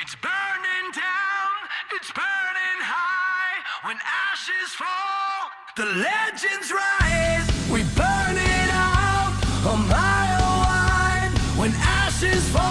It's burning down, it's burning high. When ashes fall, the legends rise. We burn it out a mile wide. When ashes fall.